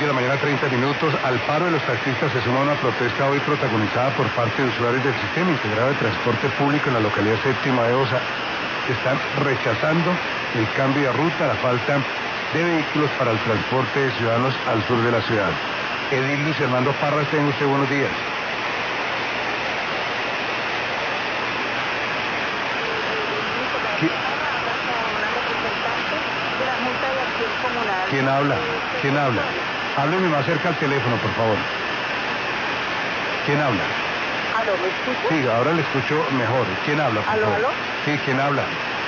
de la mañana, 30 minutos. Al paro de los taxistas se suma una protesta hoy protagonizada por parte de usuarios del Sistema Integrado de Transporte Público en la localidad séptima de Osa. Están rechazando el cambio de ruta, la falta de vehículos para el transporte de ciudadanos al sur de la ciudad. Edil Luis Hernando Parras, tenga usted buenos días. ¿Quién habla? ¿Quién habla? Hábleme más cerca al teléfono, por favor. ¿Quién habla? ¿Aló, me escucha? Sí, ahora le escucho mejor. ¿Quién habla, por favor? ¿Aló? Sí, ¿quién habla?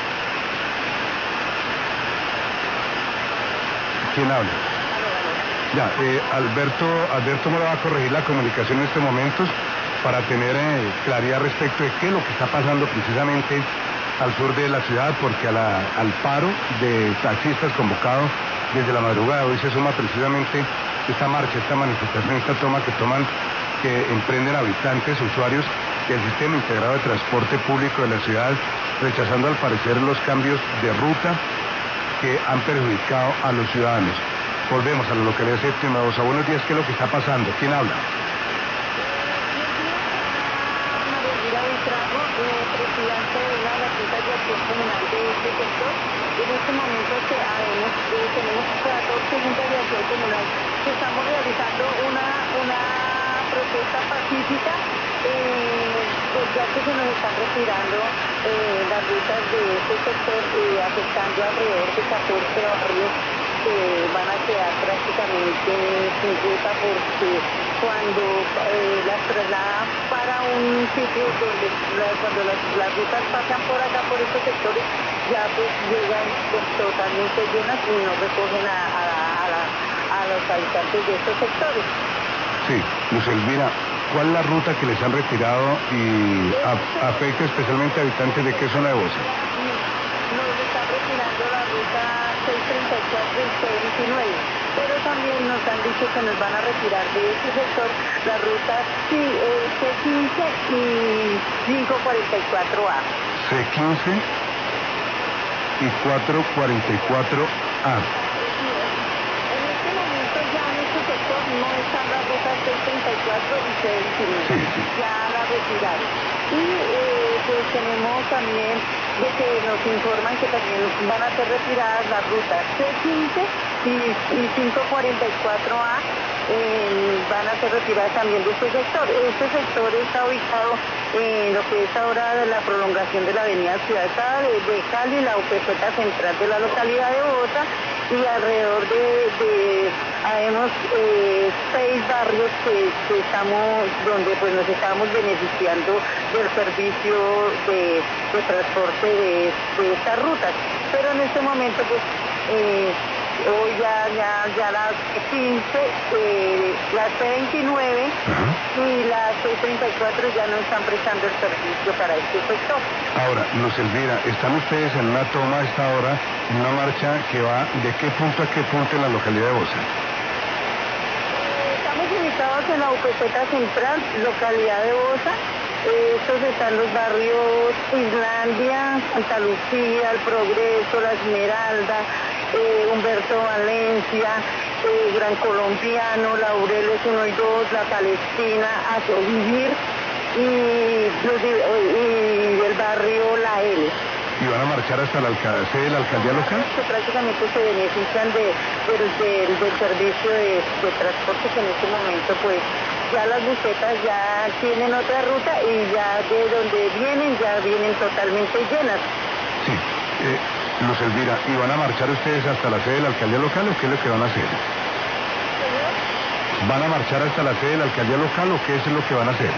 ¿Quién habla? Ya, Alberto me va a corregir la comunicación en estos momentos para tener claridad respecto de qué es lo que está pasando precisamente al sur de la ciudad, porque al paro de taxistas convocado desde la madrugada hoy se suma precisamente esta marcha, esta manifestación, esta toma que emprenden habitantes, usuarios del Sistema Integrado de Transporte Público de la ciudad, rechazando al parecer los cambios de ruta que han perjudicado a los ciudadanos. Volvemos a la localidad séptima de Osa. Buenos días, ¿qué es lo que está pasando? ¿Quién habla? María Elvira Buitrago, presidente de una de las juntas de acción comunal de este sector. En este momento tenemos 14 juntas de acción comunal que estamos realizando una protesta pacífica, ya que se nos están retirando las rutas de este sector, afectando alrededor de 14 barrios que van a quedar prácticamente sin ruta, porque cuando las trasladan para un sitio donde cuando las rutas pasan por acá, por estos sectores, ya pues llegan totalmente llenas y no recogen a los habitantes de estos sectores. Sí, Luz Elvira, ¿cuál es la ruta que les han retirado y afecta especialmente a habitantes de qué zona de Osa? Nos están retirando la ruta 634 y 629, pero también nos han dicho que nos van a retirar de este sector la ruta C15 y 544A. C15 y 444A. En este momento ya en este sector no están las rutas 634 y 629, Sí. ya la retiraron. Y pues tenemos también de que nos informan que también van a ser retiradas las rutas C15 y 544A, van a ser retiradas también de este sector. Este sector está ubicado en lo que es ahora la prolongación de la avenida Ciudad de Cali, la UPZ central de la localidad de Osa, y alrededor habemos 6 barrios que estamos, donde pues nos estamos beneficiando del servicio de transporte de estas rutas. Pero en este momento pues hoy ya las 15, las C29 y las C34 ya no están prestando el servicio para este sector. Ahora, Luz Elvira, están ustedes en una toma a esta hora, en una marcha que va de qué punto a qué punto en la localidad de Osa. Estamos ubicados en la UPZ central, localidad de Osa. Estos están los barrios Islandia, Santa Lucía, El Progreso, La Esmeralda, Humberto Valencia, Gran Colombiano, Laureles 1 y 2, La Palestina, Asovivir y el barrio La L. ¿Y van a marchar hasta la sede de la alcaldía local? Que prácticamente se benefician del servicio de transporte, que en este momento pues ya las busetas ya tienen otra ruta y ya de donde ya vienen totalmente llenas. Sí. Luz Elvira, ¿y van a marchar ustedes hasta la sede de la alcaldía local o qué es lo que van a hacer? ¿Señor? ¿Van a marchar hasta la sede de la alcaldía local o qué es lo que van a hacer?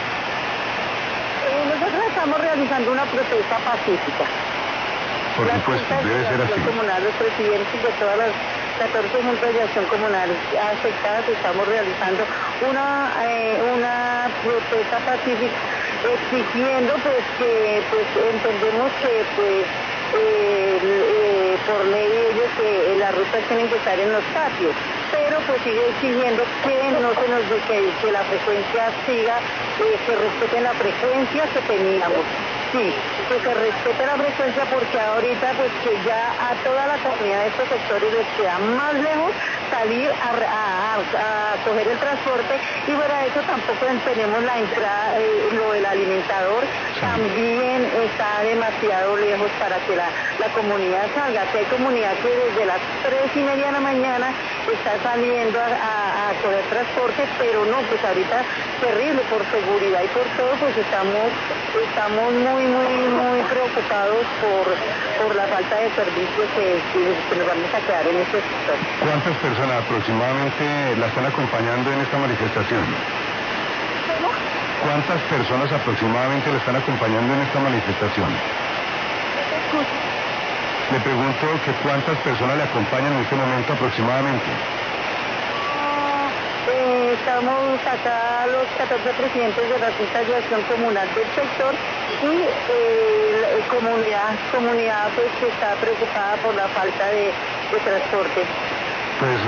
Nosotros estamos realizando una protesta pacífica. Por supuesto, debe ser así. Comunal, los presidentes de todas las 14 juntas de acción comunal afectadas, estamos realizando una protesta pacífica exigiendo pues que entendemos que pues por ley ellos que las rutas tienen que estar en los patios, pero pues sigue exigiendo que no se nos que la frecuencia siga, que respeten la frecuencia que teníamos. sí, que se respete la frecuencia porque ahorita pues que ya a toda la comunidad de estos sectores les queda más lejos salir a coger el transporte y fuera de eso tampoco tenemos la entrada, lo del alimentador también está demasiado lejos para que la comunidad salga. Aquí hay comunidad que desde las 3:30 de la mañana está saliendo a coger transporte, pero no, pues ahorita terrible por seguridad y por todo, pues estamos muy preocupados por la falta de servicios que nos vamos a quedar en este sector. ¿Cuántas personas aproximadamente la están acompañando en esta manifestación? ¿Cómo? ¿Cuántas personas aproximadamente la están acompañando en esta manifestación? No te escucho. Le pregunto que cuántas personas le acompañan en este momento aproximadamente. Estamos acá los 14 presidentes de la Junta de Acción Comunal del sector y comunidad pues que está preocupada por la falta de transporte. Pues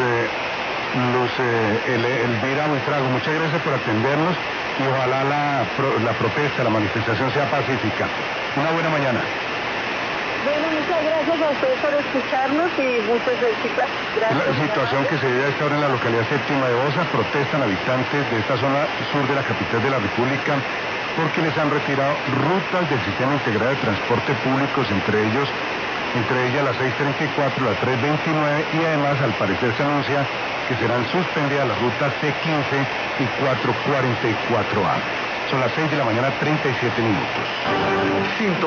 Elvira Buitrago, muchas gracias por atendernos y ojalá la protesta, la manifestación sea pacífica. Una buena mañana. Bueno, muchas gracias a ustedes por escucharnos y muchas éxitos. Gracias. La situación que se vive a esta hora en la localidad séptima de Bosa, protestan habitantes de esta zona sur de la capital de la República porque les han retirado rutas del sistema integrado de transporte públicos, entre ellas la 634, la 329 y además al parecer se anuncia que serán suspendidas las rutas C15 y 444A. Son las 6 de la mañana, 37 minutos.